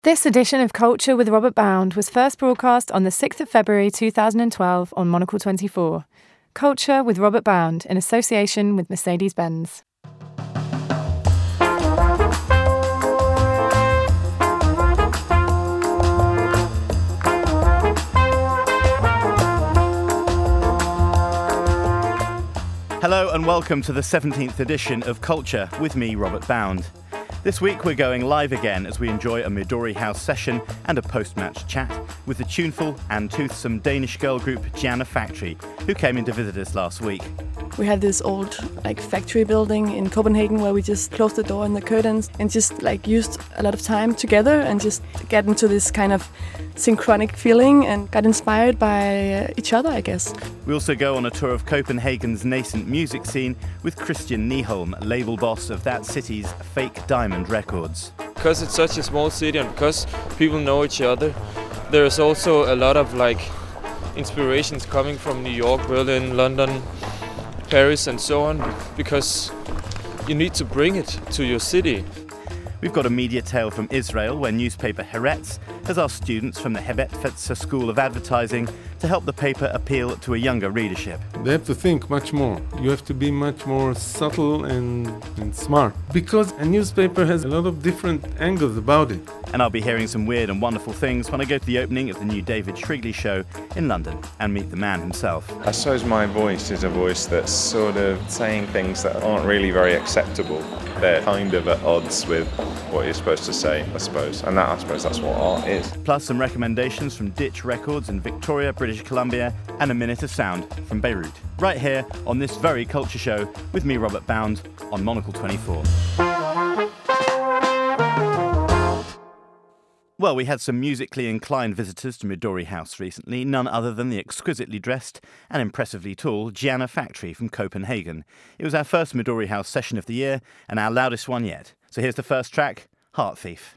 This edition of Culture with Robert Bound was first broadcast on the 6th of February 2012 on Monocle 24. Culture with Robert Bound in association with Mercedes-Benz. Hello and welcome to the 17th edition of Culture with me, Robert Bound. This week we're going live again as we enjoy a Midori House session and a post-match chat with the tuneful and toothsome Danish girl group Gianna Factory, who came in to visit us last week. We had this old factory building in Copenhagen where we just closed the door and the curtains and just used a lot of time together and just get into this kind of synchronic feeling and got inspired by each other, I guess. We also go on a tour of Copenhagen's nascent music scene with Christian Nyholm, label boss of that city's Fake Diamond Records. Because it's such a small city and because people know each other, there's also a lot of inspirations coming from New York, Berlin, London, Paris and so on, because you need to bring it to your city. We've got a media tale from Israel where newspaper Haaretz has asked students from the Hebet Fetzer School of Advertising to help the paper appeal to a younger readership. They have to think much more. You have to be much more subtle and smart, because a newspaper has a lot of different angles about it. And I'll be hearing some weird and wonderful things when I go to the opening of the new David Shrigley show in London and meet the man himself. I suppose my voice is a voice that's sort of saying things that aren't really very acceptable. They're kind of at odds with what you're supposed to say, I suppose. And I suppose that's what art is. Plus some recommendations from Ditch Records in Victoria, British Columbia, and a minute of sound from Beirut. Right here on this very culture show with me, Robert Bound, on Monocle 24. Well, we had some musically inclined visitors to Midori House recently, none other than the exquisitely dressed and impressively tall Gianna Factory from Copenhagen. It was our first Midori House session of the year and our loudest one yet. So here's the first track, Heart Thief.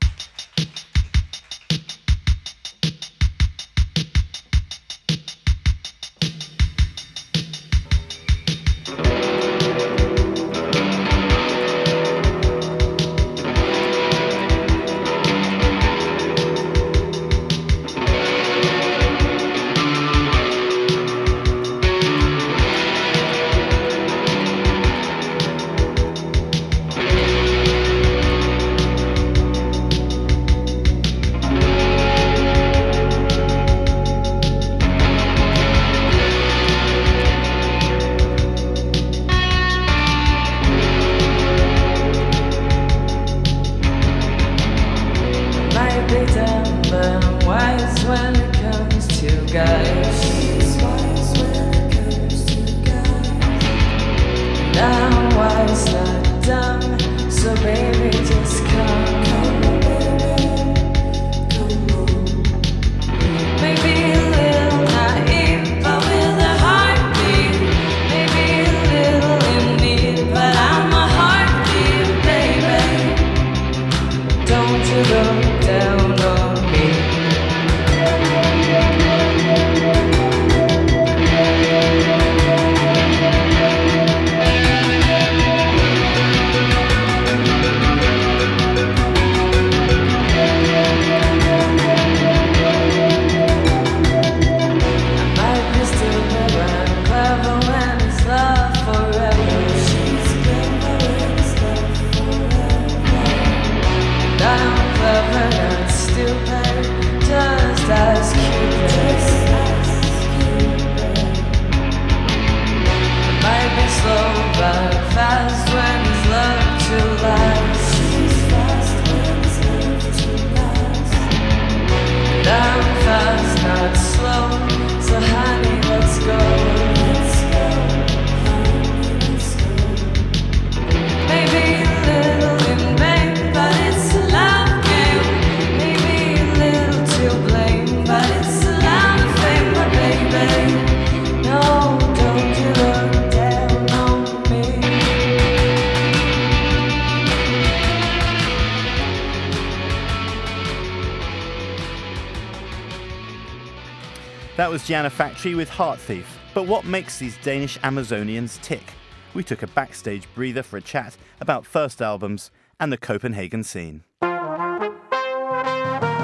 That was Gianna Factory with Heart Thief. But what makes these Danish Amazonians tick? We took a backstage breather for a chat about first albums and the Copenhagen scene.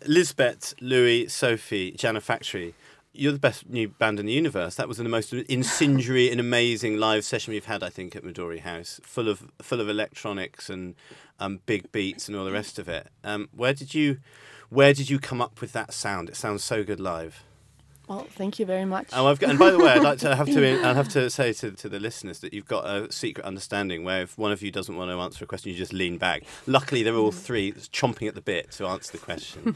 Lisbeth, Louis, Sophie, Jana Factory. You're the best new band in the universe. That was the most incendiary and amazing live session we've had, I think, at Midori House, full of electronics and big beats and all the rest of it. Where did you come up with that sound? It sounds so good live. Well, thank you very much. Oh, and by the way, I'll have to say to the listeners that you've got a secret understanding where if one of you doesn't want to answer a question, you just lean back. Luckily, they're all three chomping at the bit to answer the question.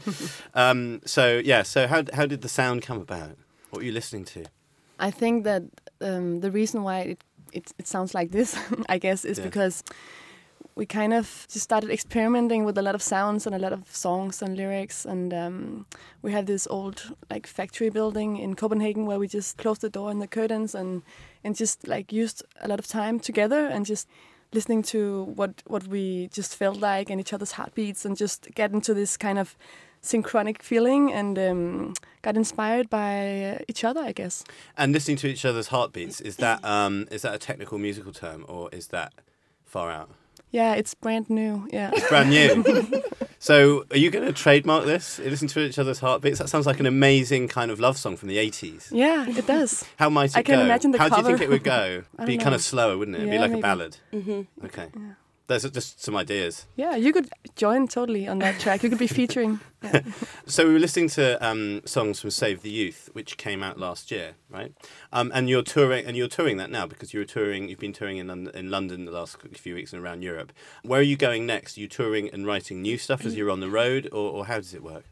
So how did the sound come about? What were you listening to? I think that the reason why it sounds like this, I guess, is because we kind of just started experimenting with a lot of sounds and a lot of songs and lyrics, and we have this old like factory building in Copenhagen where we just closed the door and the curtains and just like used a lot of time together and just listening to what we just felt like and each other's heartbeats and just get into this kind of synchronic feeling and got inspired by each other, I guess. And listening to each other's heartbeats, is that a technical musical term or is that far out? Yeah, it's brand new. Yeah, it's brand new. So, are you going to trademark this? Listen to each other's heartbeats. That sounds like an amazing kind of love song from the 80s. Yeah, it does. How might it go? I can imagine the cover. How do you think it would go? Be kind of slower, wouldn't it? It'd be like maybe. A ballad. Mm-hmm. Okay. Yeah. There's just some ideas. Yeah, you could join totally on that track. You could be featuring. Yeah. So we were listening to songs from Save the Youth, which came out last year, right? And you're touring that now because you've been touring in London the last few weeks and around Europe. Where are you going next? Are you touring and writing new stuff as you're on the road, or how does it work?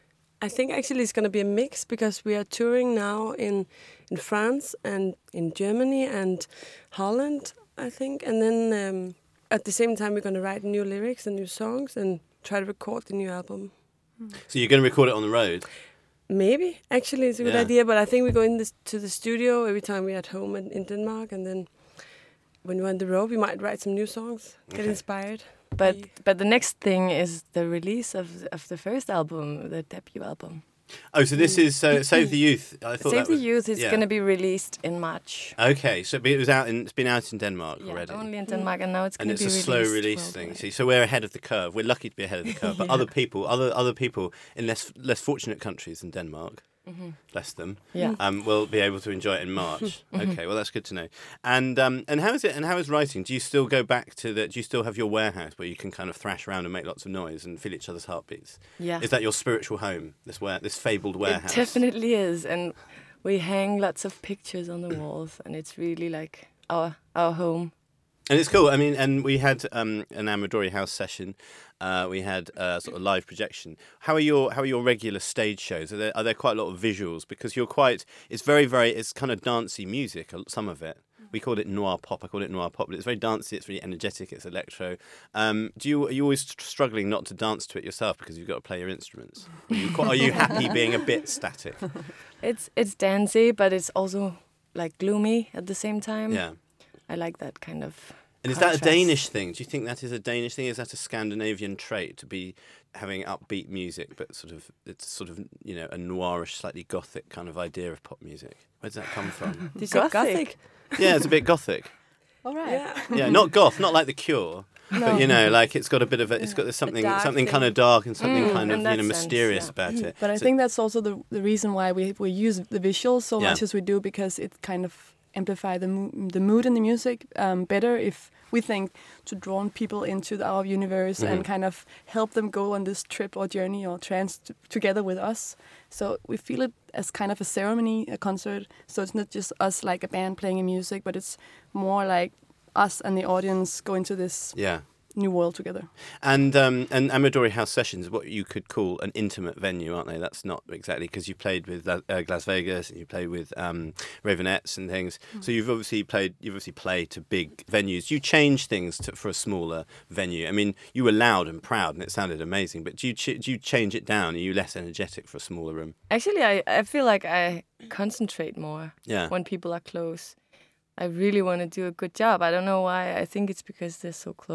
I think actually it's going to be a mix because we are touring now in France and in Germany and Holland, I think, and then at the same time we're going to write new lyrics and new songs and try to record the new album. So you're going to record it on the road? Maybe. Actually, it's a good idea, but I think we go to the studio every time we're at home in Denmark, and then when we're on the road, we might write some new songs, get inspired. But the next thing is the release of the first album, the debut album. Oh, so this is Save the Youth. I thought Save the Youth is going to be released in March. Okay, so it's been out in Denmark already. Only in Denmark, and now it's going to be released. And it's a slow release thing. See, so we're ahead of the curve. We're lucky to be ahead of the curve. But other people in less fortunate countries than Denmark, bless them, will be able to enjoy it in March. Okay, well that's good to know. And how is it? And how is writing? Do you still go back to do you still have your warehouse where you can kind of thrash around and make lots of noise and feel each other's heartbeats? Yeah. Is that your spiritual home? This fabled warehouse? It definitely is, and we hang lots of pictures on the walls, and it's really like our home. And it's cool. I mean, and we had an Midori House session. We had a sort of live projection. How are your regular stage shows? Are there quite a lot of visuals? Because it's very, very, it's kind of dancey music, some of it. We called it noir pop. I called it noir pop, but it's very dancey. It's really energetic. It's electro. Are you always struggling not to dance to it yourself because you've got to play your instruments? Are you happy being a bit static? It's dancey, but it's also like gloomy at the same time. Yeah. I like that kind of. And is that a Danish thing? Do you think that is a Danish thing? Is that a Scandinavian trait to be having upbeat music, but it's sort of a noirish, slightly gothic kind of idea of pop music? Where does that come from? Gothic? Yeah, it's a bit gothic. All right. Yeah, not goth, not like The Cure. No. But like it's got a bit of it's got something kind of dark and something kind of mysterious about it. But I think that's also the reason why we use the visuals so much as we do, because it kind of amplify the mood in the music better if we think to draw people into our universe and kind of help them go on this trip or journey or trance together with us. So we feel it as kind of a ceremony, a concert. So it's not just us like a band playing music, but it's more like us and the audience go into this new world together. And Midori House Sessions, what you could call an intimate venue, aren't they? That's not exactly, because you played with Las Vegas and you played with Ravenettes and things. So you've obviously played to big venues. You change things for a smaller venue. I mean, you were loud and proud and it sounded amazing, but do you change it down? Are you less energetic for a smaller room? Actually, I feel like I concentrate more when people are close. I really want to do a good job. I don't know why. I think it's because they're so close.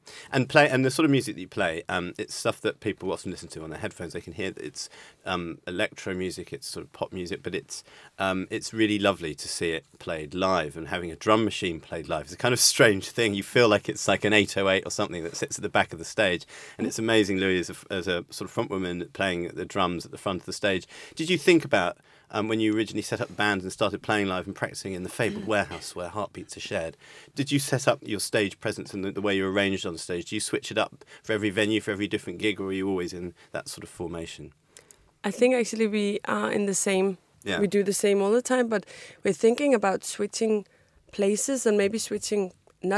And the sort of music that you play, it's stuff that people often listen to on their headphones. They can hear that it's electro music, it's sort of pop music, but it's really lovely to see it played live, and having a drum machine played live is a kind of strange thing. You feel like it's like an 808 or something that sits at the back of the stage, and it's amazing, Louis, as a sort of front woman playing the drums at the front of the stage. Did you think about when you originally set up bands and started playing live and practicing in the fabled warehouse where heartbeats are shared, did you set up your stage presence and the way you're arranged on stage? Do you switch it up for every venue, for every different gig, or are you always in that sort of formation? I think actually we are in the same. Yeah. We do the same all the time, but we're thinking about switching places and maybe switching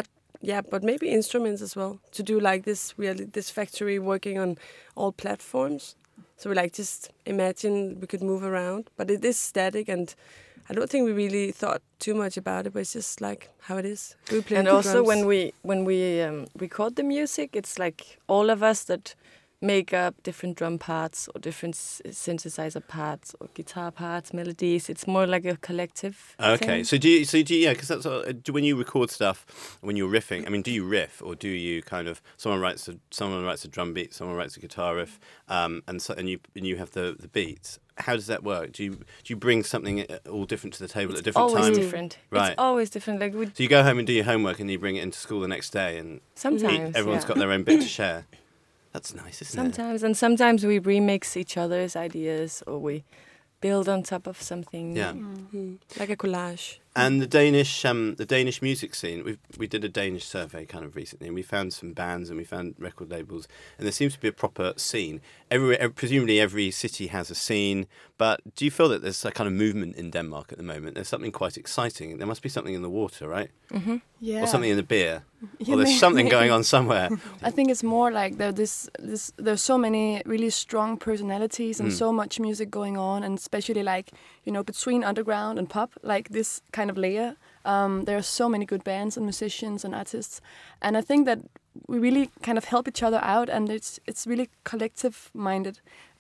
but maybe instruments as well, to do like this factory working on all platforms. So we just imagine we could move around, but it is static, and I don't think we really thought too much about it, but it's just like how it is. We play and the also drums. when we record the music, it's like all of us that make up different drum parts or different synthesizer parts or guitar parts, melodies. It's more like a collective Okay, thing. so do you? Because that's when you record stuff, when you're riffing. I mean, do you riff, or do you kind of someone writes a drum beat, someone writes a guitar riff, and you have the beats? How does that work? Do you bring something all different to the table at a different time? Always different. Right. It's always different. Like So you go home and do your homework, and you bring it into school the next day, and sometimes everyone's got their own bit to share. That's nice, isn't it? Sometimes we remix each other's ideas, or we build on top of something. Yeah. Mm-hmm. Like a collage. And the Danish music scene, we did a Danish survey kind of recently, and we found some bands and we found record labels, and there seems to be a proper scene. Presumably every city has a scene, but do you feel that there's a kind of movement in Denmark at the moment? There's something quite exciting. There must be something in the water, right? Mm-hmm. Yeah. Or something in the beer. Yeah, Or there's something going on somewhere. I think it's more like there's so many really strong personalities and so much music going on, and especially between underground and pop, like this kind of layer. There are so many good bands and musicians and artists, and I think that we really kind of help each other out, and it's really collective minded.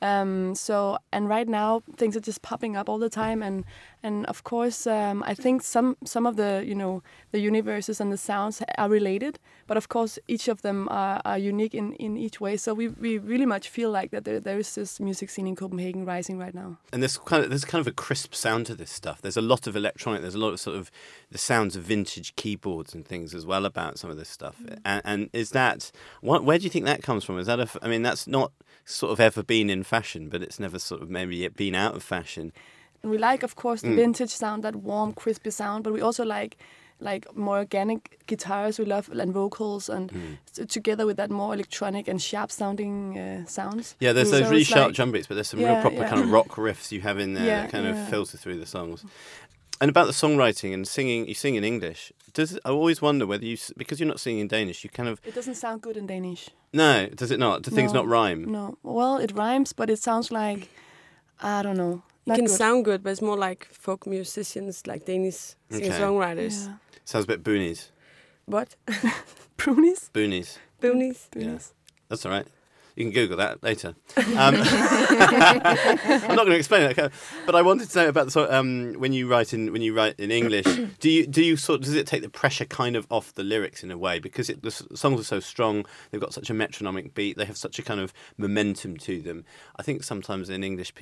And right now things are just popping up all the time, and of course I think some of the the universes and the sounds are related, but of course each of them are unique in each way. So we really much feel like that there is this music scene in Copenhagen rising right now. And there's kind of a crisp sound to this stuff. There's a lot of electronic. There's a lot of sort of the sounds of vintage keyboards and things as well about some of this stuff. And is that where do you think that comes from? Is that that's not sort of ever been in fashion, but it's never sort of maybe yet been out of fashion. And we like, of course, the vintage sound, that warm, crispy sound, but we also like more organic guitars. We love and vocals, and together with that more electronic and sharp sounding sounds. Yeah, there's those really sharp drum beats, but there's some real proper kind of rock riffs you have in there that kind of filter through the songs. And about the songwriting and singing, you sing in English. I always wonder whether because you're not singing in Danish, you kind of... It doesn't sound good in Danish. No, does it not? Do things not rhyme? No. Well, it rhymes, but it sounds like, I don't know. It can sound good, but it's more like folk musicians, like Danish singer-songwriters. Yeah. Sounds a bit boonies. What? Boonies? Boonies. Boonies. Yeah. That's all right. You can Google that later. I'm not going to explain that, but I wanted to know about the when you write in English. Do you does it take the pressure kind of off the lyrics in a way, because the songs are so strong? They've got such a metronomic beat. They have such a kind of momentum to them. I think sometimes in English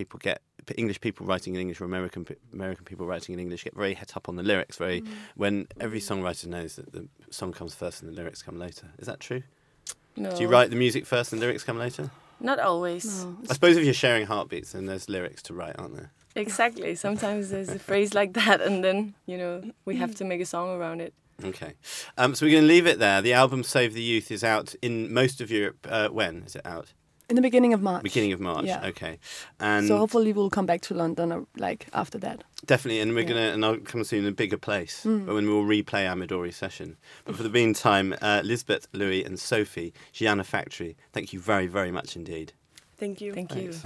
people writing in English, or American people writing in English get very het up on the lyrics. When every songwriter knows that the song comes first and the lyrics come later. Is that true? No. Do you write the music first and lyrics come later? Not always. No. I suppose if you're sharing heartbeats, then there's lyrics to write, aren't there? Exactly. Sometimes there's a phrase like that, and then we have to make a song around it. Okay. So we're going to leave it there. The album Save the Youth is out in most of Europe. When is it out? In the beginning of March. Beginning of March. Yeah. Okay. And so hopefully we'll come back to London after that. Definitely, and we're and I'll come see you in a bigger place, but when we'll replay our Midori session. But for the meantime, Lisbeth, Louis, and Sophie, Gianna Factory, thank you very, very much indeed. Thank you. Thank you.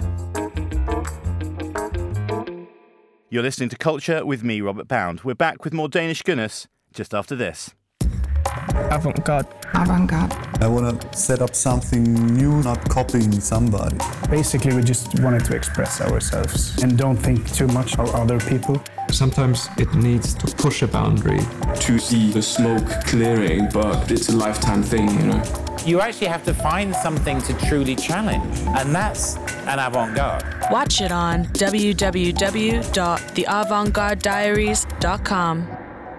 You're listening to Culture with me, Robert Bound. We're back with more Danish goodness just after this. Avant-garde. I want to set up something new, not copying somebody. Basically, we just wanted to express ourselves and don't think too much of other people. Sometimes it needs to push a boundary. To see the smoke clearing, but it's a lifetime thing, You actually have to find something to truly challenge, and that's an avant-garde. Watch it on www.theavantgardediaries.com.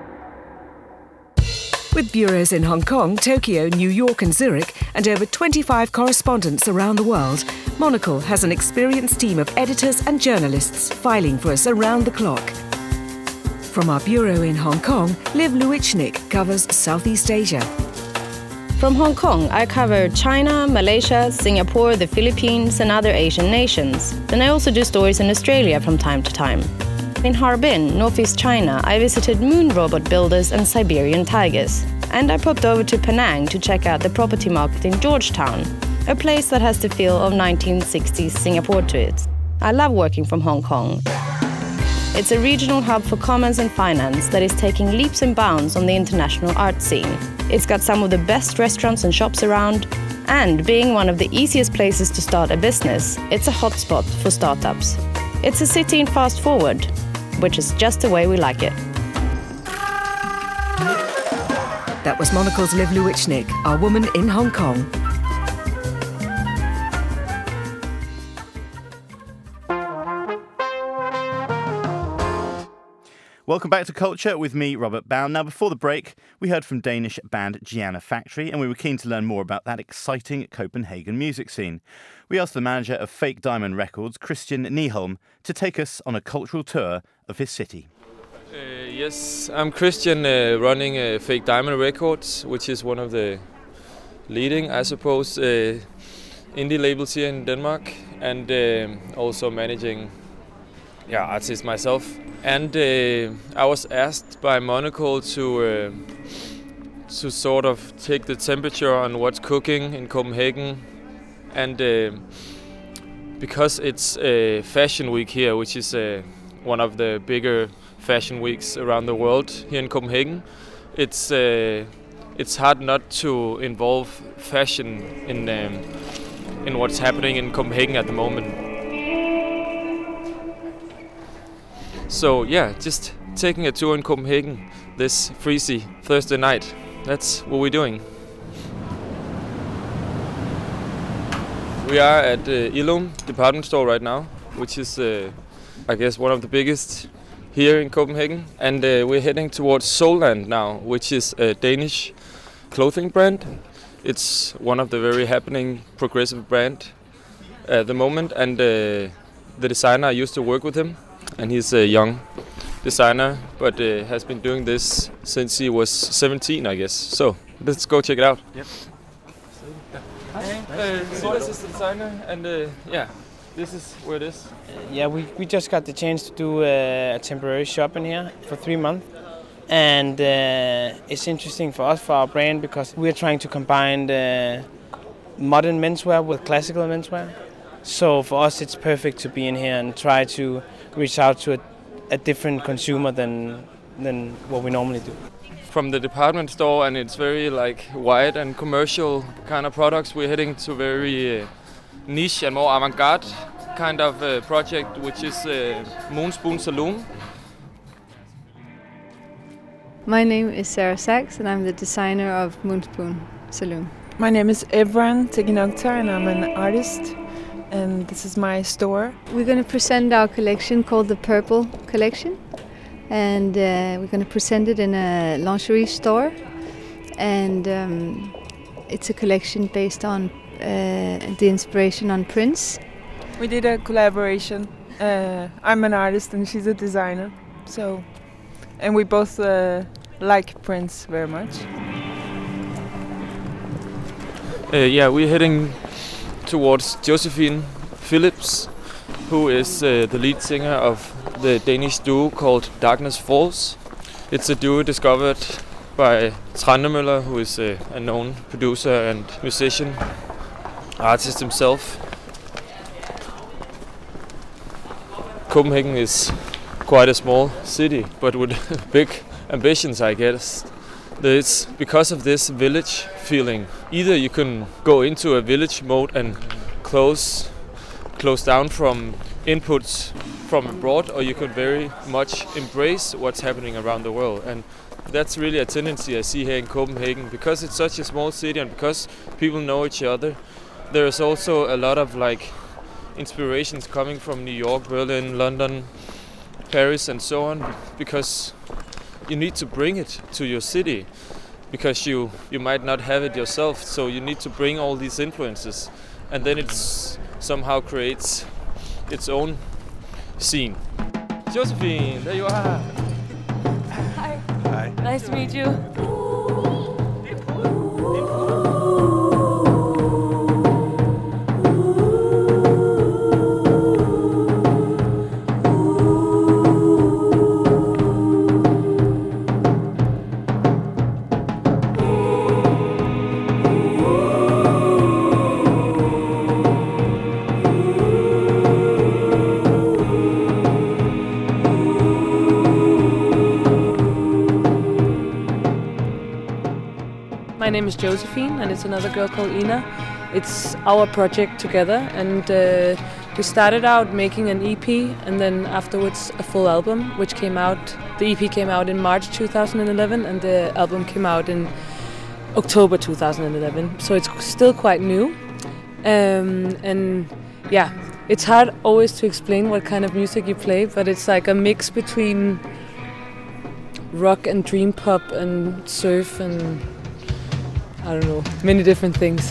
With bureaus in Hong Kong, Tokyo, New York and Zurich, and over 25 correspondents around the world, Monocle has an experienced team of editors and journalists filing for us around the clock. From our bureau in Hong Kong, Liv Luichnik covers Southeast Asia. From Hong Kong, I cover China, Malaysia, Singapore, the Philippines and other Asian nations. Then I also do stories in Australia from time to time. In Harbin, northeast China, I visited moon robot builders and Siberian tigers. And I popped over to Penang to check out the property market in Georgetown, a place that has the feel of 1960s Singapore to it. I love working from Hong Kong. It's a regional hub for commerce and finance that is taking leaps and bounds on the international art scene. It's got some of the best restaurants and shops around, and being one of the easiest places to start a business, it's a hotspot for startups. It's a city in fast forward, which is just the way we like it. That was Monocle's Liv Luichnik, our woman in Hong Kong. Welcome back to Culture with me, Robert Bound. Now, before the break, we heard from Danish band Gianna Factory, and we were keen to learn more about that exciting Copenhagen music scene. We asked the manager of Fake Diamond Records, Christian Nyholm, to take us on a cultural tour of his city. Yes, I'm Christian, running Fake Diamond Records, which is one of the leading, I suppose, indie labels here in Denmark, and also managing artists myself. And I was asked by Monocle to sort of take the temperature on what's cooking in Copenhagen, and because it's Fashion Week here, which is one of the bigger fashion weeks around the world here in Copenhagen, it's hard not to involve fashion in what's happening in Copenhagen at the moment. So yeah, just taking a tour in Copenhagen this freezy Thursday night. That's what we're doing. We are at Illum department store right now, which is I guess one of the biggest here in Copenhagen. And we're heading towards Soulland now, which is a Danish clothing brand. It's one of the very happening progressive brand at the moment, and the designer, I used to work with him. And he's a young designer, but has been doing this since he was 17, I guess. So let's go check it out. Yep. Silas is the designer, and this is where it is. We just got the chance to do a temporary shop in here for 3 months. And it's interesting for us, for our brand, because we're trying to combine the modern menswear with classical menswear. So for us, it's perfect to be in here and try to reach out to a different consumer than what we normally do. From the department store, and it's very like wide and commercial kind of products, we're heading to very niche and more avant-garde kind of project, which is Moonspoon Saloon. My name is Sarah Sachs, and I'm the designer of Moonspoon Saloon. My name is Evran Teginokta, and I'm an artist. And this is my store. We're going to present our collection called the Purple Collection, and we're going to present it in a lingerie store, and it's a collection based on the inspiration on Prince. We did a collaboration. I'm an artist and she's a designer, and we both like Prince very much. We're heading towards Josephine Phillips, who is the lead singer of the Danish duo called Darkness Falls. It's a duo discovered by Trandemøller, who is a known producer and musician, artist himself. Copenhagen is quite a small city, but with big ambitions, I guess. It's because of this village feeling. Either you can go into a village mode and close down from inputs from abroad, or you can very much embrace what's happening around the world. And That's really a tendency I see here in Copenhagen, because it's such a small city and because people know each other. There's also a lot of like inspirations coming from New York, Berlin, London, Paris and so on, because you need to bring it to your city, because you might not have it yourself, so you need to bring all these influences, and then it somehow creates its own scene. Josephine, there you are. Hi. Hi. Nice to meet you. My name is Josephine, and it's another girl called Ina. It's our project together, and we started out making an EP, and then afterwards a full album, which came out. The EP came out in March 2011, and the album came out in October 2011. So it's still quite new, and yeah, it's hard always to explain what kind of music you play, but it's like a mix between rock and dream pop and surf and I don't know, many different things.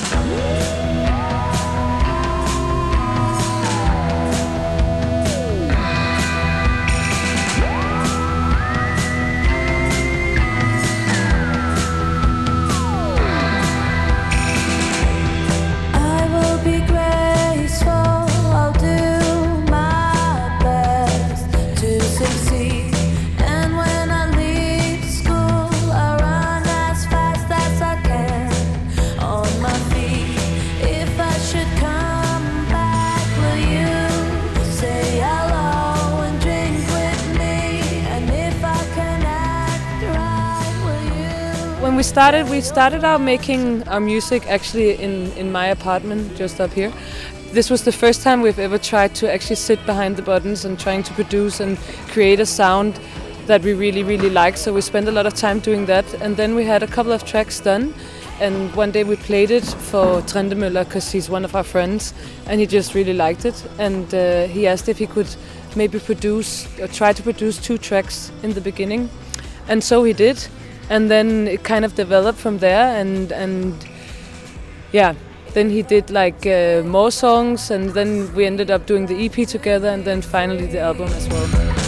When we started out making our music actually in my apartment just up here. This was the first time we've ever tried to actually sit behind the buttons and trying to produce and create a sound that we really, really like. So we spent a lot of time doing that, and then we had a couple of tracks done. And one day we played it for Trendemøller because he's one of our friends, and he just really liked it. And he asked if he could maybe try to produce 2 tracks in the beginning, and so he did. And then it kind of developed from there, and yeah, then he did like more songs, and then we ended up doing the EP together, and then finally the album as well.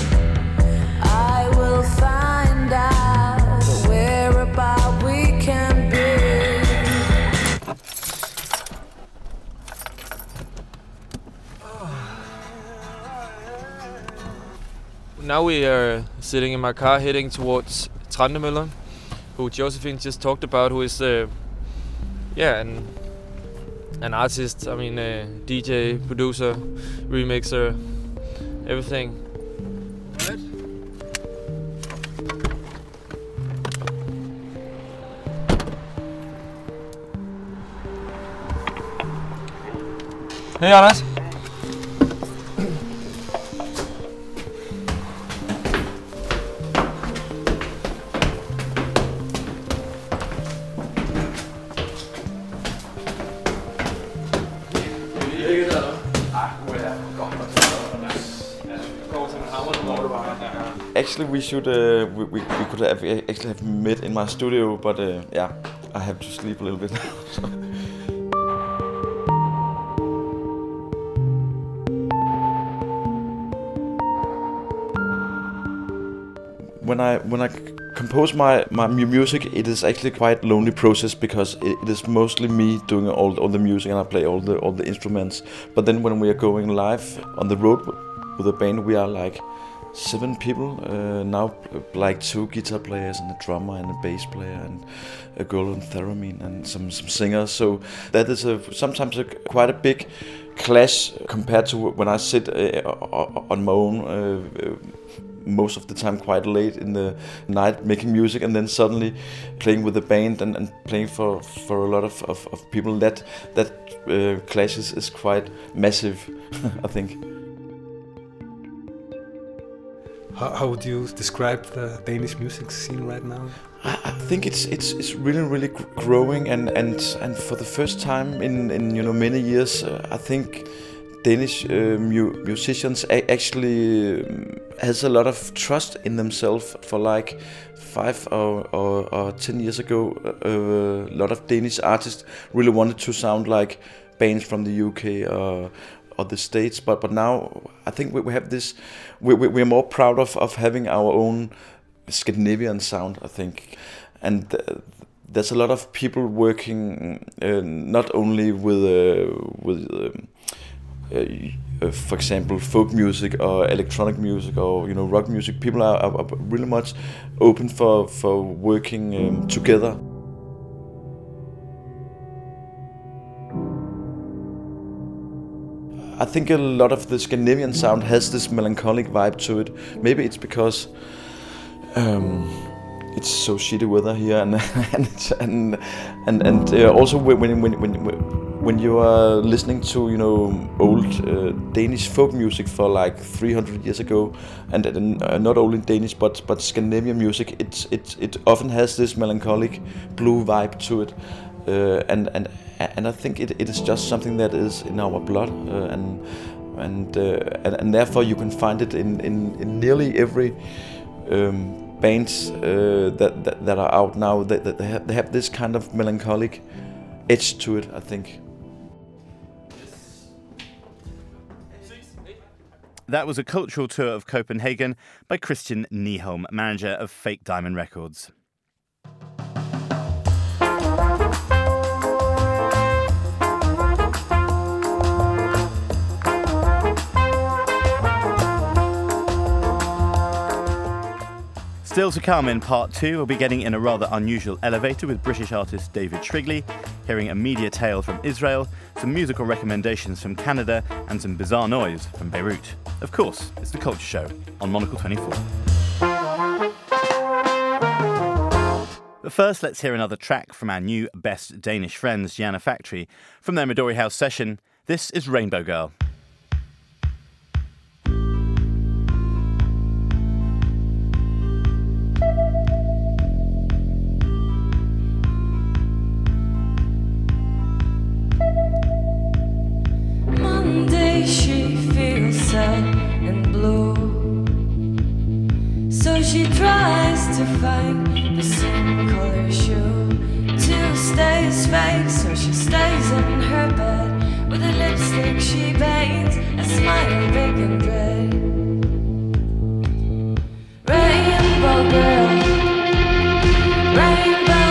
I will find out whereabout we can be. Now we are sitting in my car heading towards Trendemøller, who Josephine just talked about, who is an artist, I mean DJ, producer, remixer, everything. Hey Anders. Actually, we should we could have actually have met in my studio, but yeah, I have to sleep a little bit now. So. When I compose my music, it is actually quite a lonely process because it is mostly me doing all the music, and I play all the instruments. But then when we are going live on the road with a band, we are like 7 people now, like 2 guitar players and a drummer and a bass player and a girl on theremin and some singers. So that is sometimes quite a big clash compared to when I sit on my own. Most of the time quite late in the night making music, and then suddenly playing with a band and playing for a lot of people. That clash is quite massive, I think. How would you describe the Danish music scene right now? I think it's really growing, and for the first time in many years, I think Danish musicians actually has a lot of trust in themselves. For like 5 or 10 years ago, a lot of Danish artists really wanted to sound like bands from the UK or the States, but now I think we have this. We're more proud of having our own Scandinavian sound, I think, and there's a lot of people working not only with for example, folk music or electronic music or rock music. People are really much open for working together. I think a lot of the Scandinavian sound has this melancholic vibe to it. Maybe it's because it's so shitty weather here, and also when you are listening to old Danish folk music for like 300 years ago, and not only Danish but Scandinavian music, it often has this melancholic blue vibe to it, and I think it is just something that is in our blood, and therefore you can find it in nearly every bands that are out now. They have this kind of melancholic edge to it, I think. That was a cultural tour of Copenhagen by Christian Nyholm, manager of Fake Diamond Records. Still to come in part 2, we'll be getting in a rather unusual elevator with British artist David Shrigley, hearing a media tale from Israel, some musical recommendations from Canada, and some bizarre noise from Beirut. Of course, it's The Culture Show on Monocle 24. But first, let's hear another track from our new best Danish friends, Gianna Factory. From their Midori House session, this is Rainbow Girl. She feels sad and blue, so she tries to find the same color shoe. Tuesday's fake, so she stays in her bed with a lipstick she paints, a smile big and red. Rainbow girl, rainbow girl.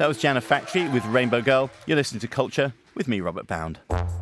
That was Jana Factory with Rainbow Girl. You're listening to Culture with me, Robert Bound.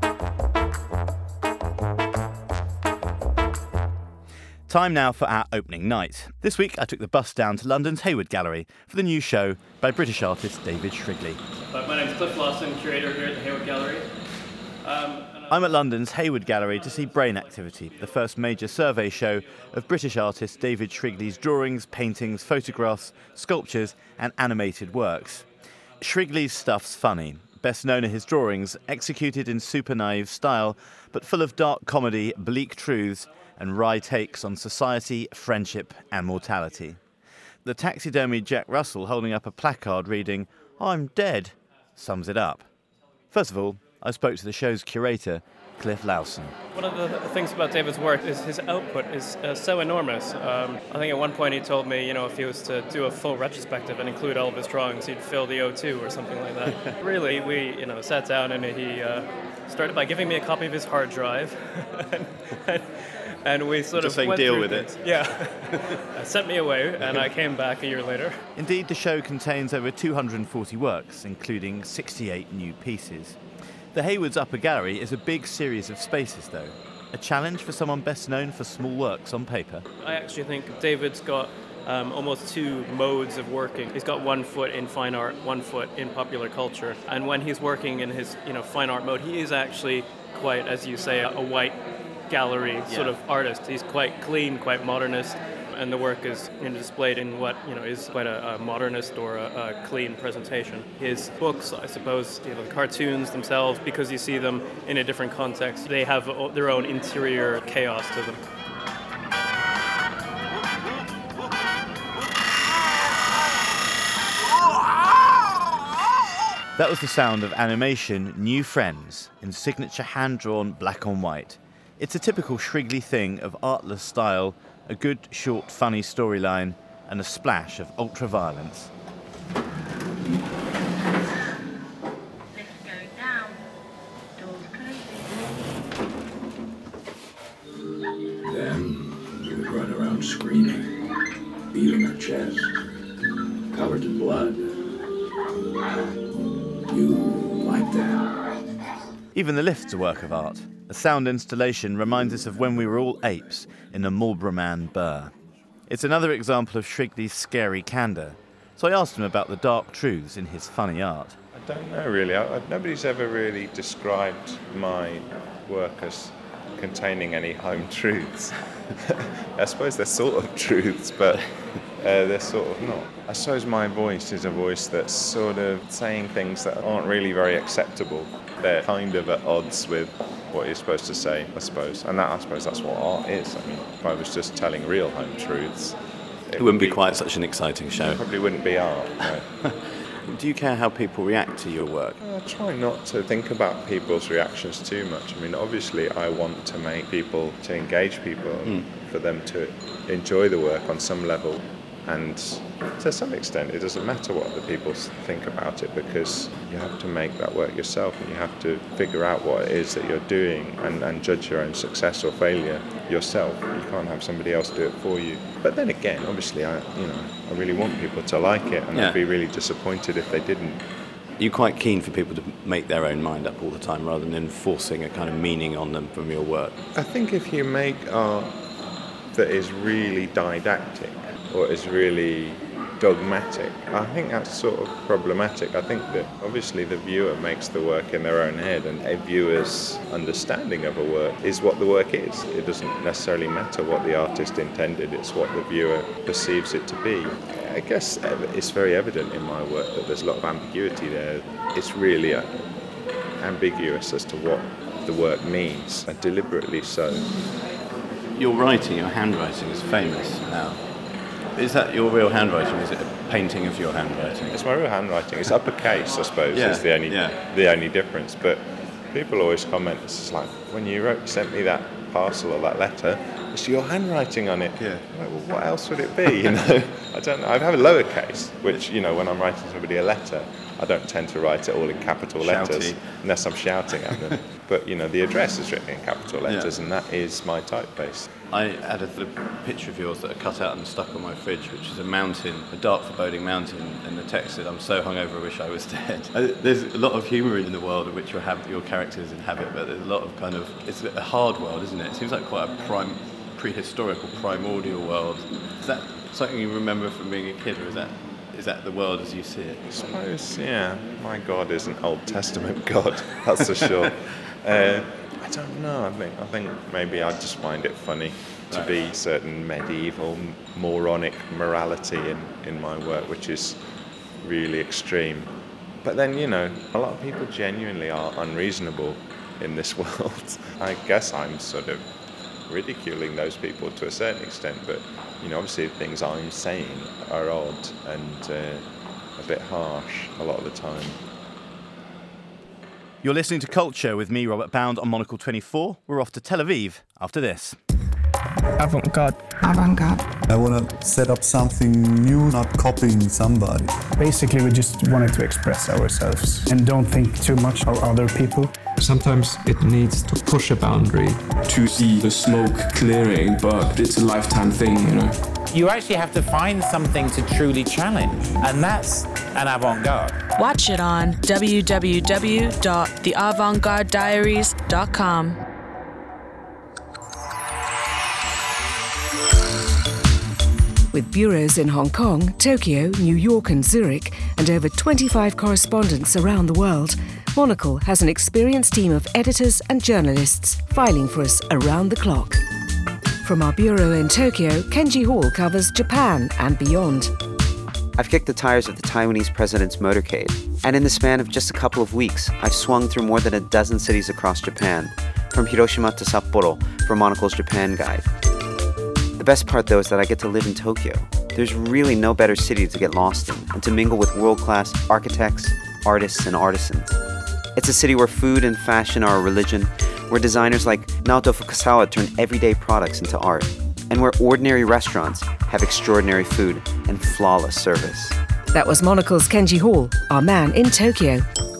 Time now for our opening night. This week I took the bus down to London's Hayward Gallery for the new show by British artist David Shrigley. My name's Cliff Lawson, curator here at the Hayward Gallery. I'm at London's Hayward Gallery to see Brain Activity, the first major survey show of British artist David Shrigley's drawings, paintings, photographs, sculptures and animated works. Shrigley's stuff's funny. Best known are his drawings, executed in super naive style, but full of dark comedy, bleak truths and wry takes on society, friendship and mortality. The taxidermied Jack Russell holding up a placard reading, "I'm dead," sums it up. First of all, I spoke to the show's curator, Cliff Lawson. One of the things about David's work is his output is so enormous. I think at one point he told me, if he was to do a full retrospective and include all of his drawings, he'd fill the O2 or something like that. Really, we sat down and he started by giving me a copy of his hard drive. And we sort just of went deal through with things. it. Yeah. Sent me away, and I came back a year later. Indeed, the show contains over 240 works, including 68 new pieces. The Hayward's Upper Gallery is a big series of spaces, though. A challenge for someone best known for small works on paper. I actually think David's got almost two modes of working. He's got 1 foot in fine art, 1 foot in popular culture. And when he's working in his fine art mode, he is actually quite, as you say, a white gallery sort of artist. He's quite clean, quite modernist, and the work is displayed in what is quite a modernist or a clean presentation. His books, I suppose, the cartoons themselves, because you see them in a different context, they have their own interior chaos to them. That was the sound of animation New Friends in signature hand-drawn black on white. It's a typical Shrigley thing of artless style, a good, short, funny storyline, and a splash of ultra-violence. Then you would run around screaming, beating her chest, covered in blood. You like that? Even the lift's a work of art. A sound installation reminds us of when we were all apes in a Marlborough Man burr. It's another example of Shrigley's scary candour. So I asked him about the dark truths in his funny art. I don't know really. Nobody's ever really described my work as containing any home truths. I suppose they're sort of truths, but they're sort of not. I suppose my voice is a voice that's sort of saying things that aren't really very acceptable. They're kind of at odds with what you're supposed to say, I suppose. And I suppose that's what art is. I mean, if I was just telling real home truths, it wouldn't be quite such an exciting show. It probably wouldn't be art, no. Do you care how people react to your work? I try not to think about people's reactions too much. I mean, obviously I want to make people, to engage people, for them to enjoy the work on some level. And to some extent, it doesn't matter what other people think about it, because you have to make that work yourself, and you have to figure out what it is that you're doing and judge your own success or failure yourself. You can't have somebody else do it for you. But then again, obviously, I really want people to like it, and I'd be really disappointed if they didn't. You're quite keen for people to make their own mind up all the time, rather than enforcing a kind of meaning on them from your work. I think if you make art that is really didactic, or is really dogmatic, I think that's sort of problematic. I think that obviously the viewer makes the work in their own head, and a viewer's understanding of a work is what the work is. It doesn't necessarily matter what the artist intended, it's what the viewer perceives it to be. I guess it's very evident in my work that there's a lot of ambiguity there. It's really ambiguous as to what the work means, and deliberately so. Your writing, your handwriting is famous now. Is that your real handwriting? Is it a painting of your handwriting? It's my real handwriting. It's uppercase, I suppose, is the only difference. But people always comment, it's like, when you sent me that parcel or that letter, it's your handwriting on it. Yeah. Like, well, what else would it be? I don't know. I have a lowercase, which, when I'm writing somebody a letter, I don't tend to write it all in capital letters unless I'm shouting at them. But, the address is written in capital letters, and that is my typeface. I had a picture of yours that are cut out and stuck on my fridge, which is a mountain, a dark, foreboding mountain, and the text said, "I'm so hungover, I wish I was dead." There's a lot of humour in the world in which your characters inhabit, but there's a lot of it's a hard world, isn't it? It seems like quite a prehistoric or primordial world. Is that something you remember from being a kid, or is that the world as you see it? I suppose, yeah. My God is an Old Testament God, that's for sure. I don't know. I think maybe I just find it funny to be certain medieval, moronic morality in my work, which is really extreme. But then, a lot of people genuinely are unreasonable in this world. I guess I'm sort of ridiculing those people to a certain extent, but obviously things I'm saying are odd and a bit harsh a lot of the time. You're listening to Culture with me, Robert Bound, on Monocle 24. We're off to Tel Aviv after this. Avant-garde. I want to set up something new, not copying somebody. Basically, we just wanted to express ourselves and don't think too much of other people. Sometimes it needs to push a boundary to see the smoke clearing, but it's a lifetime thing, You actually have to find something to truly challenge, and that's an avant-garde. Watch it on www.theavantgardediaries.com. With bureaus in Hong Kong, Tokyo, New York and Zurich, and over 25 correspondents around the world, Monocle has an experienced team of editors and journalists filing for us around the clock. From our bureau in Tokyo, Kenji Hall covers Japan and beyond. I've kicked the tires of the Taiwanese president's motorcade, and in the span of just a couple of weeks, I've swung through more than a dozen cities across Japan, from Hiroshima to Sapporo for Monocle's Japan Guide. The best part, though, is that I get to live in Tokyo. There's really no better city to get lost in and to mingle with world-class architects, artists, and artisans. It's a city where food and fashion are a religion, where designers like Naoto Fukasawa turn everyday products into art, and where ordinary restaurants have extraordinary food and flawless service. That was Monocle's Kenji Hall, our man in Tokyo.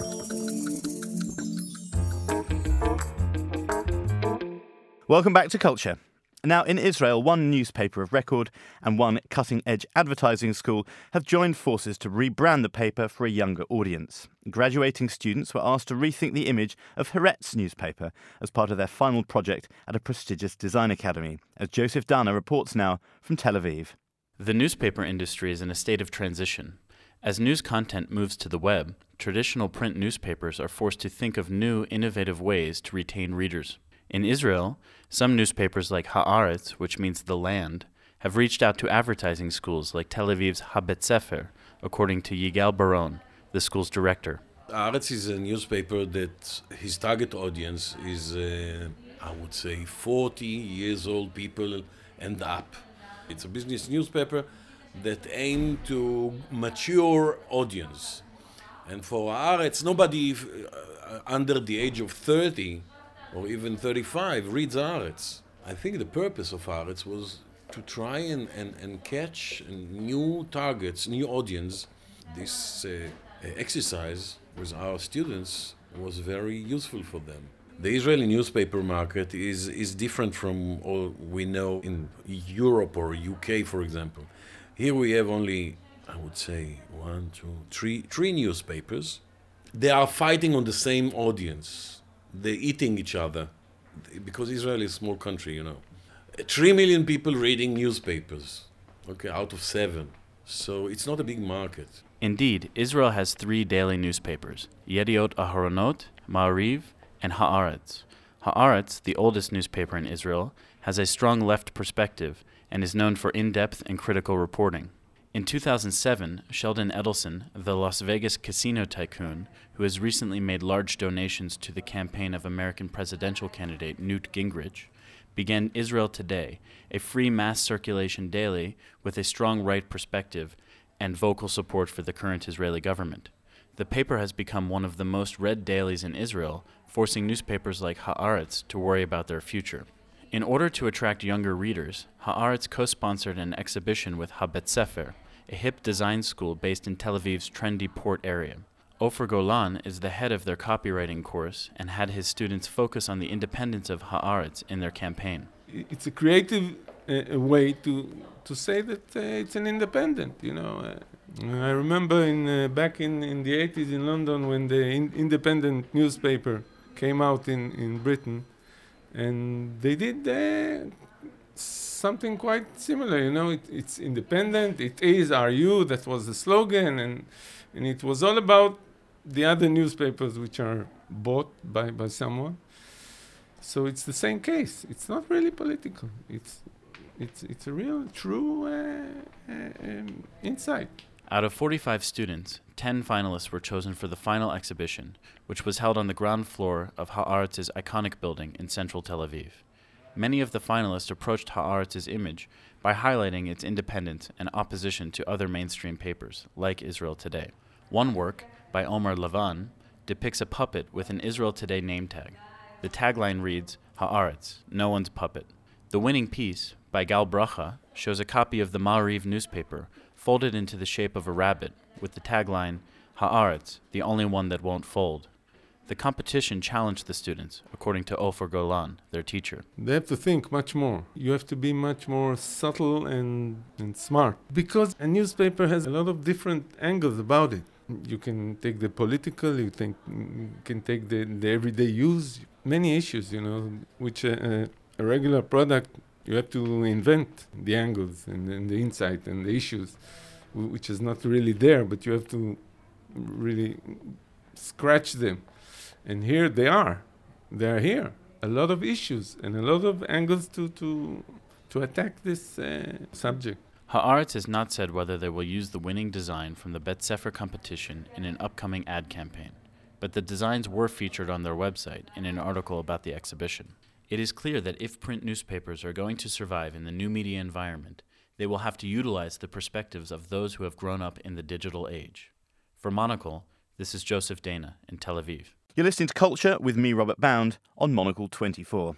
Welcome back to Culture. Now, in Israel, one newspaper of record and one cutting-edge advertising school have joined forces to rebrand the paper for a younger audience. Graduating students were asked to rethink the image of Haaretz newspaper as part of their final project at a prestigious design academy, as Joseph Dana reports now from Tel Aviv. The newspaper industry is in a state of transition. As news content moves to the web, traditional print newspapers are forced to think of new, innovative ways to retain readers. In Israel, some newspapers like Haaretz, which means the land, have reached out to advertising schools like Tel Aviv's HaBet Sefer, according to Yigal Baron, the school's director. Haaretz is a newspaper that his target audience is, I would say, 40 years old people and up. It's a business newspaper that aims to mature audience. And for Haaretz, nobody under the age of 30 or even 35 reads Haaretz. I think the purpose of Haaretz was to try and catch new targets, new audience. This exercise with our students was very useful for them. The Israeli newspaper market is different from all we know in Europe or UK, for example. Here we have only, I would say, 3 newspapers. They are fighting on the same audience. They're eating each other, because Israel is a small country, 3 million people reading newspapers, out of 7. So it's not a big market. Indeed, Israel has 3 daily newspapers, Yediot Aharonot, Ma'ariv, and Haaretz. Haaretz, the oldest newspaper in Israel, has a strong left perspective and is known for in-depth and critical reporting. In 2007, Sheldon Adelson, the Las Vegas casino tycoon, who has recently made large donations to the campaign of American presidential candidate Newt Gingrich, began Israel Today, a free mass circulation daily with a strong right perspective and vocal support for the current Israeli government. The paper has become one of the most read dailies in Israel, forcing newspapers like Haaretz to worry about their future. In order to attract younger readers, Haaretz co-sponsored an exhibition with HaBet Sefer, a hip design school based in Tel Aviv's trendy port area. Ofer Golan is the head of their copywriting course and had his students focus on the independence of Haaretz in their campaign. It's a creative way to say that it's an independent, you know. I remember back in the 80s in London when the independent newspaper came out in Britain, and they did something quite similar, you know. It's independent, it is RU, that was the slogan, and it was all about the other newspapers which are bought by someone. So it's the same case. It's not really political. It's a real, true insight. Out of 45 students, 10 finalists were chosen for the final exhibition, which was held on the ground floor of Haaretz's iconic building in central Tel Aviv. Many of the finalists approached Haaretz's image by highlighting its independence and opposition to other mainstream papers, like Israel Today. One work, by Omar Lavan, depicts a puppet with an Israel Today name tag. The tagline reads, Haaretz, no one's puppet. The winning piece, by Gal Bracha, shows a copy of the Ma'ariv newspaper folded into the shape of a rabbit, with the tagline, Haaretz, the only one that won't fold. The competition challenged the students, according to Ofer Golan, their teacher. They have to think much more. You have to be much more subtle and smart. Because a newspaper has a lot of different angles about it. You can take the political, you can take the everyday use, many issues, you know, which a regular product, you have to invent the angles and the insight and the issues, which is not really there, but you have to really scratch them. And here they are. They are here. A lot of issues and a lot of angles to attack this subject. Haaretz has not said whether they will use the winning design from the Bet Sefer competition in an upcoming ad campaign, but the designs were featured on their website in an article about the exhibition. It is clear that if print newspapers are going to survive in the new media environment, they will have to utilize the perspectives of those who have grown up in the digital age. For Monocle, this is Joseph Dana in Tel Aviv. You're listening to Culture with me, Robert Bound, on Monocle 24.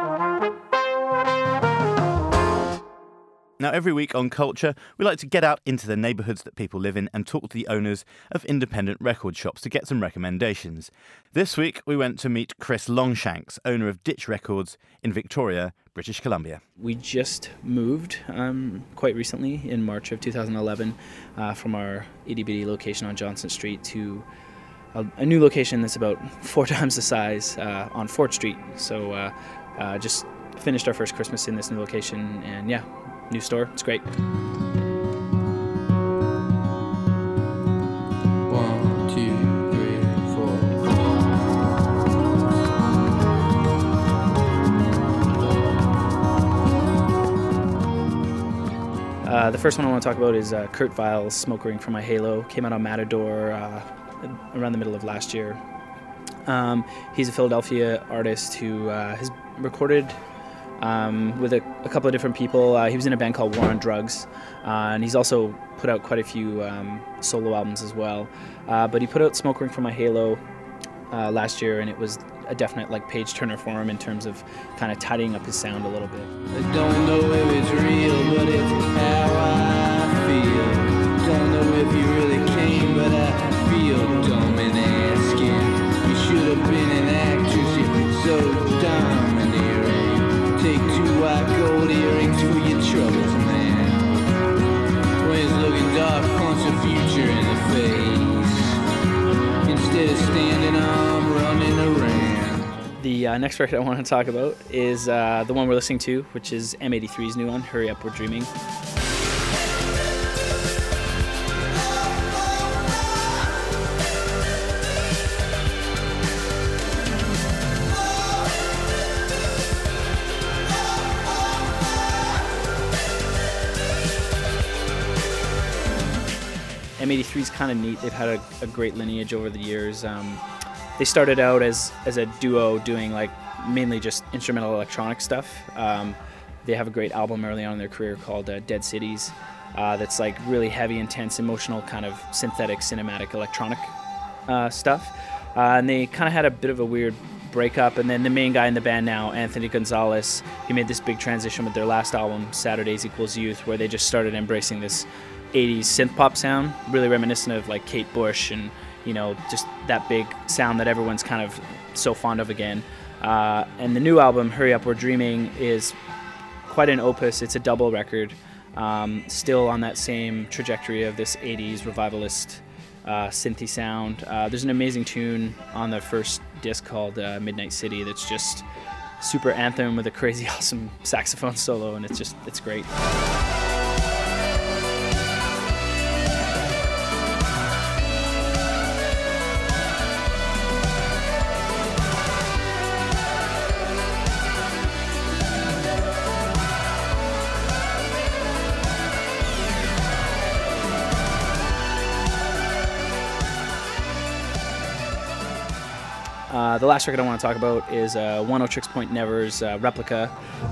Now, every week on Culture, we like to get out into the neighbourhoods that people live in and talk to the owners of independent record shops to get some recommendations. This week, we went to meet Chris Longshanks, owner of Ditch Records in Victoria, British Columbia. We just moved quite recently in March of 2011 from our itty-bitty location on Johnson Street to a new location that's about 4 times the size on Fort Street. So just finished our first Christmas in this new location, and yeah, new store. It's great. 1, 2, 3, 4. The first one I want to talk about is Kurt Weill's Smoke Ring for My Halo. Came out on Matador around the middle of last year. He's a Philadelphia artist who has recorded with a couple of different people. He was in a band called War on Drugs, and he's also put out quite a few solo albums as well. But he put out Smoke Ring for My Halo last year, and it was a definite page turner for him in terms of kind of tidying up his sound a little bit. I don't know if it's real, but it's how I feel. Don't know if you really came, but I feel dumb in asking. You should have been an actress, you're so domineering. Take 2 white gold earrings for your troubles, man. When it's looking dark, punch the future in the face. Instead of standing arm running around. The next record I want to talk about is the one we're listening to, which is M83's new one, Hurry Up, We're Dreaming. M83 is kind of neat. They've had a great lineage over the years. They started out as a duo doing mainly just instrumental electronic stuff. They have a great album early on in their career called Dead Cities that's really heavy, intense, emotional, kind of synthetic, cinematic, electronic stuff. And they kind of had a bit of a weird breakup, and then the main guy in the band now, Anthony Gonzalez, he made this big transition with their last album, Saturdays Equals Youth, where they just started embracing this 80s synth pop sound, really reminiscent of Kate Bush and just that big sound that everyone's kind of so fond of again. And the new album, Hurry Up, We're Dreaming, is quite an opus. It's a double record, still on that same trajectory of this 80s revivalist synthy sound. There's an amazing tune on the first disc called Midnight City that's just super anthem with a crazy awesome saxophone solo, and it's great. The last record I want to talk about is One Oh Tricks Point Never's Replica.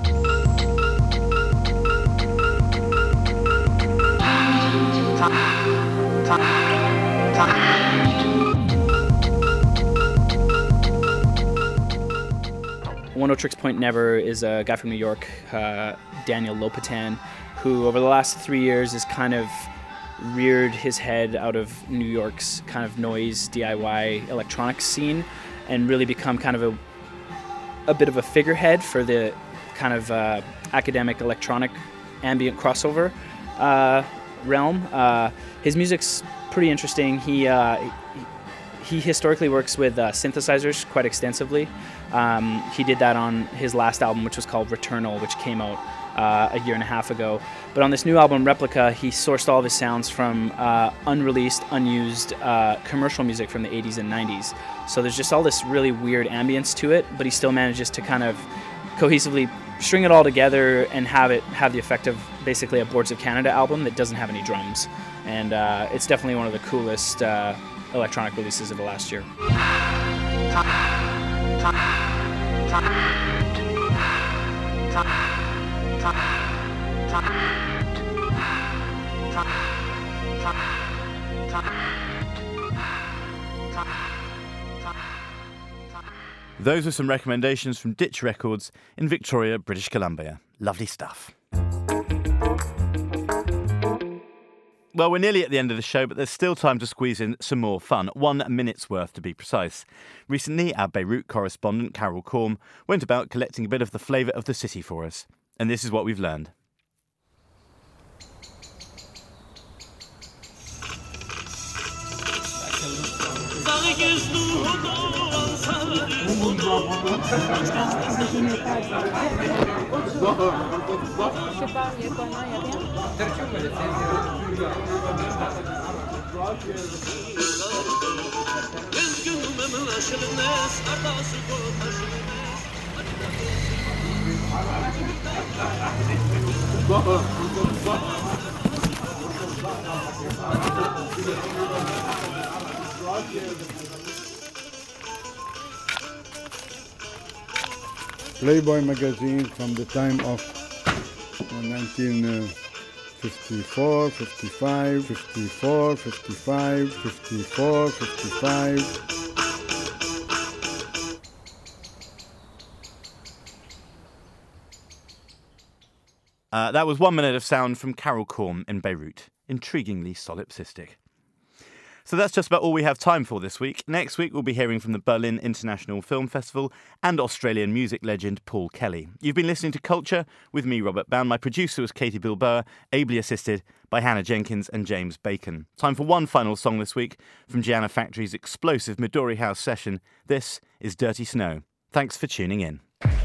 One Oh Tricks Point Never is a guy from New York, Daniel Lopatin, who over the last 3 years has kind of reared his head out of New York's kind of noise DIY electronics scene and really become kind of a bit of a figurehead for the kind of academic electronic ambient crossover realm. His music's pretty interesting. He historically works with synthesizers quite extensively. He did that on his last album, which was called Returnal, which came out a year and a half ago. But on this new album, Replica, he sourced all of his sounds from unreleased, unused commercial music from the 80s and 90s. So there's just all this really weird ambience to it, but he still manages to kind of cohesively string it all together and have the effect of basically a Boards of Canada album that doesn't have any drums. And it's definitely one of the coolest electronic releases of the last year. Those are some recommendations from Ditch Records in Victoria, British Columbia. Lovely stuff. Well, we're nearly at the end of the show, but there's still time to squeeze in some more fun. 1 minute's worth, to be precise. Recently, our Beirut correspondent, Carol Corm, went about collecting a bit of the flavour of the city for us. And this is what we've learned. Playboy magazine from the time of 1954, 55, 54, 55, 54, 55. That was 1 minute of sound from Carol Corm in Beirut. Intriguingly solipsistic. So that's just about all we have time for this week. Next week, we'll be hearing from the Berlin International Film Festival and Australian music legend Paul Kelly. You've been listening to Culture with me, Robert Bound. My producer was Katie Bilbao, ably assisted by Hannah Jenkins and James Bacon. Time for one final song this week from Gianna Factory's explosive Midori House session. This is Dirty Snow. Thanks for tuning in.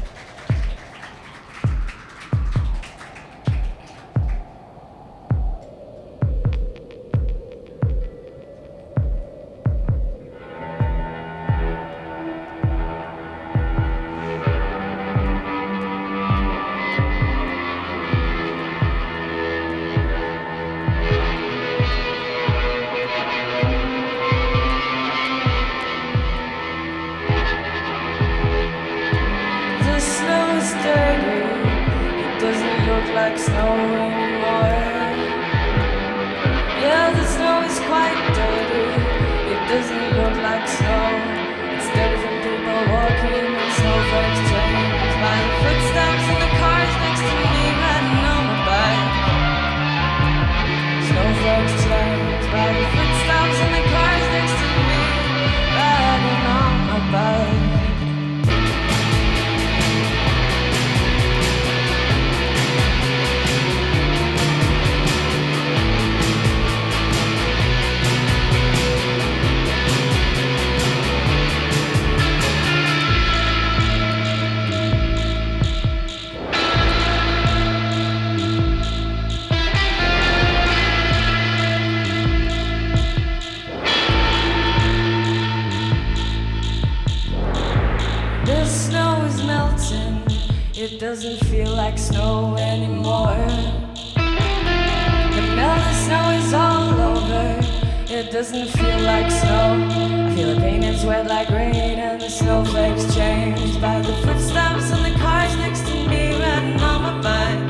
Like snow anymore. Yeah, the snow is quite dirty. It doesn't look like snow. It's dirty from people walking on snowflakes chains by the footsteps in the cars next to me riding on my bike. Snowflakes chains by the footsteps in the cars next to me doesn't feel like snow anymore. But now the snow is all over. It doesn't feel like snow. I feel the pain is wet like rain, and the snowflakes changed by the footsteps on the cars next to me riding on my bike.